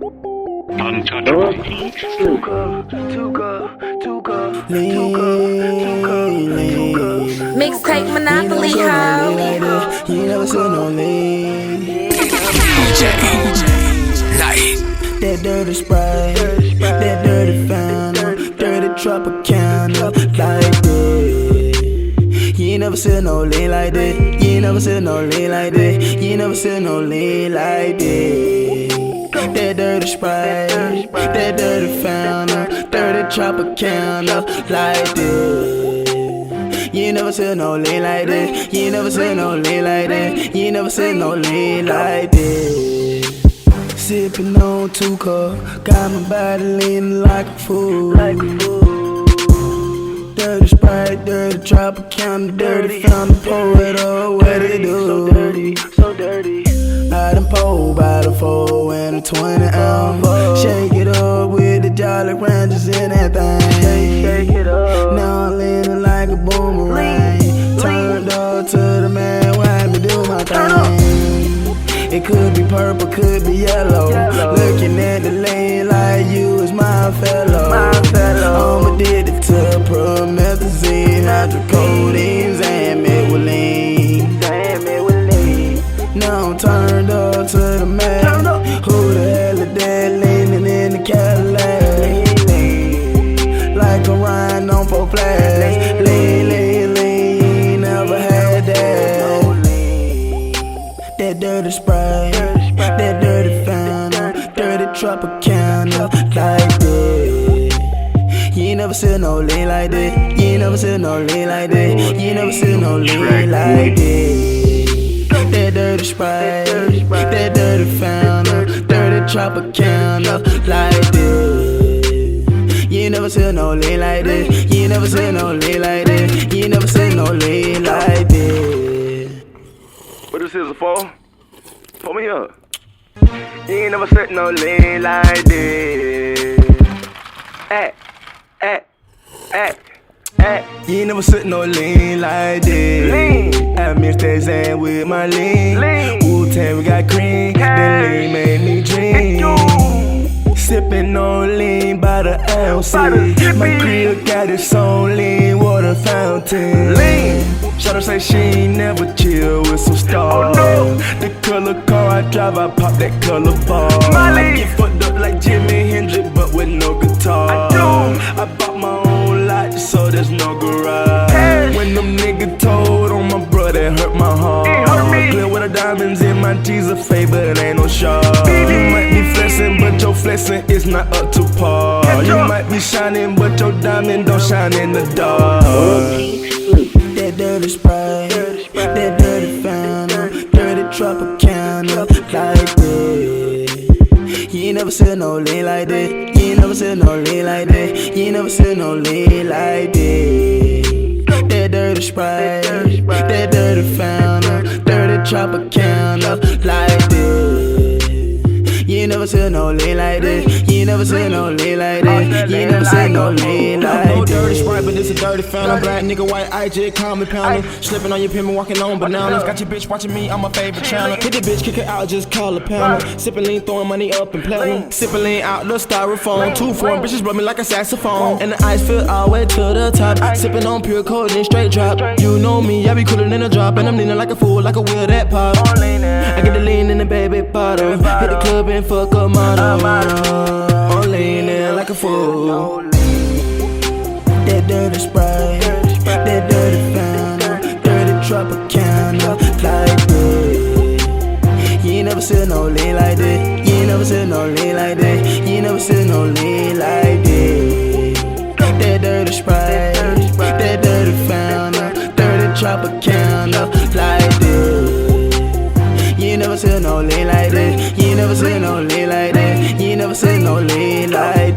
Untouchable. Mixtape Monopoly, ho. You never seen no lean. That dirty Sprite, that dirty Fountain, dirty Tropicana, like that. You ain't never seen no lean like that. You ain't never seen no lean like that. You ain't never seen no lean like that. That dirty Sprite, that dirty Fountain, dirty Tropicana, like that. You ain't never seen no lean like that. You ain't never seen no lean like that. You ain't never seen no lean like that. Sippin' on 2 cup, got my body leaning like a fool. Dirty Sprite, dirty Tropicana, dirty Fountain, pour it up, what it do? So dirty. I done pulled by the 4 and a 20 ounce. Shake it up with the Jolly Ranchers in that thing. Shake it up. Now I'm leaning like a boomerang. Turned up to the man, why me do my thing? It could be purple, could be yellow. Looking at the lane like you is my fellow. I'm addicted to promethazine, hydrocodone, Xanamethylene. Now I'm turned up to the man. Who the hell is that leaning in the Cadillac? Like a Ryan on 4 flats. Lean, never had that. That dirty Sprite, that dirty Fountain, dirty Tropicana, like that. You ain't never seen no lean like that. You ain't never seen no lean like that. You ain't never seen no lean like that. That dirty Sprite, that dirty Fountain, dirty Tropicana, like that. You ain't never seen no lean like that. You ain't never seen no lean like that. You ain't never seen no lean like that. What this is for? Pull me up. You ain't never set no lean like this. You ain't never sit no lean like this. I mix that Zan with my lean. Wu-Tang, we got cream. That lean made me dream. Sippin' on lean by the ounce. My crib got its own lean water fountain. Shawty say she ain't never chill with some stars. The color car I drive, I pop that color bar. I get fucked up like Jimi Hendrix, but with no guitar. I bought my own lot, so there's no garage. When them niggas told on my brother, it hurt my heart. Clear with the diamonds in my G's a fade, but it ain't no shard. You might be flexing, but your flexing is not up to par. You might be shining, but your diamond don't shine in the dark. That dirty Sprite, that dirty Fountain, dirty Tropicana, like that. You ain't never seen no lean like that. You ain't never seen no lean like that. You ain't never seen no lean like that. That dirty Sprite, that dirty Fountain, dirty Tropicana, like that. You ain't never seen no lean like that. You ain't never seen no lean like that. You ain't never seen no lean like that. No dirty Sprite, but this a dirty Fountain. Black nigga, white IJ, call me pounding. Slipping on your pimp and walking on bananas. Got your bitch watching me, I'm my favorite channel. Hit the bitch, kick her out, just call a pound. Sippin' lean, throwing money up in platinum. Sippin' lean out the styrofoam. 2 foreign bitches blow me like a saxophone. And the ice fill all the way to the top. Sippin' on pure codeine, straight drop. You know me, I be cooler than a drop. And I'm leaning like a fool, like a wheel that pop. I get the lean in the baby bottle. Hit the club and fuck a model. I'm leaning like a fool. That dirty Sprite, that dirty Fountain, dirty Tropicana, like that. You ain't never seen no lean like that. You ain't never seen no lean like that. You ain't never seen no lean like that. That dirty Sprite, that dirty Fountain, dirty Tropicana, like that. You ain't never seen no lean like that. You ain't never seen no lean like that. You ain't never seen no lean like that.